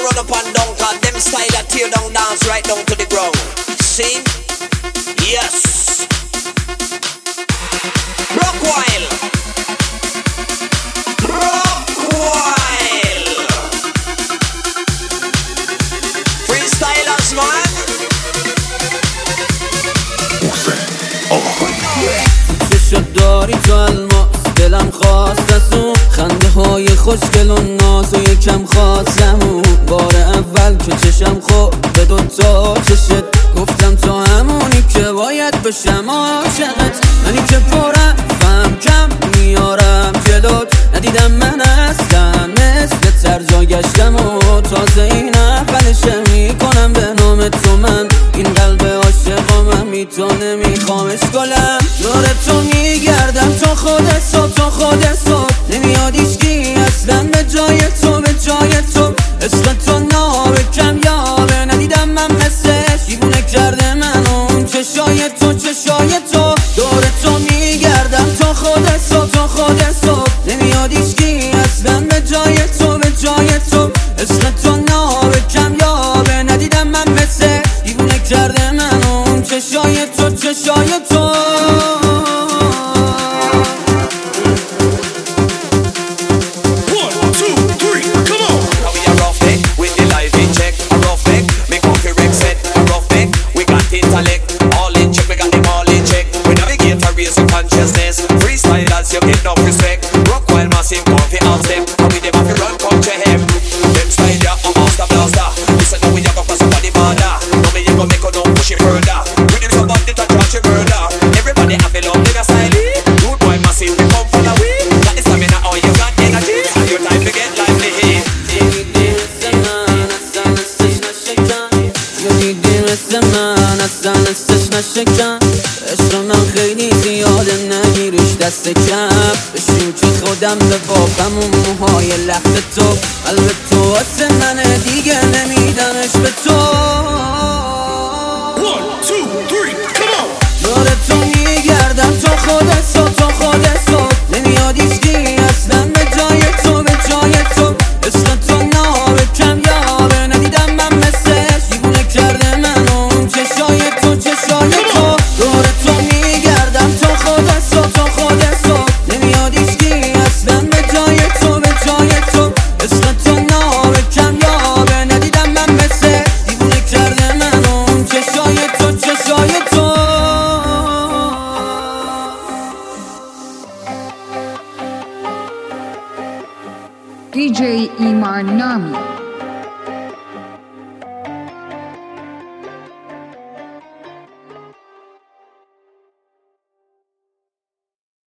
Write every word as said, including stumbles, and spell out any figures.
run up and down, cause them style that tear down dance right down to the ground. See? Yes. Rockwile. Rockwile. Freestylers, man. شد داری تو الماس دلم خواست از اون خنده های خوشگل و ناز و یکم خواستم اون بار اول که چشم خورد به دوتا چشت گفتم تو همونی که باید بشم عاشقت منی که پرم فهم کم میارم جلوت ندیدم من اصلا مثل ترجا گشتم و تازه این اولشه میکنم به نام تو من این قلب عاشقا من میتونه میخوامش گلم دور تو میگردم تو خودت صبح تو خودت صبح نمیاد ایشکی اصلا به جای تو به جای تو عشق تو نابه کم یابه ندیدم من مثلش دیوونه کرده من اون چشای تو چشای تو دور تو میگردم تو خودت صبح تو خودت صبح نمیاد ایشکی اصلا به جای تو به جای تو عشق تو نابه کم یابه ندیدم من مثل دیوونه کرده من اون چشای تو چشای تو Freestylers, you get no respect. Rockwile massive, coffee out step. And we dem have to run come to him. Them style ya, a master blaster. Listen now we ya go for somebody border. Now me you go make her no push it further. With him somebody to charge you murder. Everybody have a love nigga style. Rude boy massive, we come for the way. Got the stamina, oh you got energy. And your time to get lively. عشق من خیلی زیاده نگیرش دست کم بشین که خودم به بابم و موهای لخت تو قلب تو واسه منه دیگه نمیدمش به تو دور تو میگردم تو خودت صبح تو خودت صبح نمیاد ایشکی اصلا به جای تو به جای تو عشق تو نابه کم یابه ندیدم من مثلش دیوونه کرده من اون چشای تو چشای تو دور تو میگردم تو خودت صبح تو خودت صبح نمیاد ایشکی اصلا به جای تو به جای تو عشق تو نابه کم یابه ندیدم من مثل دیوونه کرده من اون چشای تو چشای تو دی جی ایمان نامی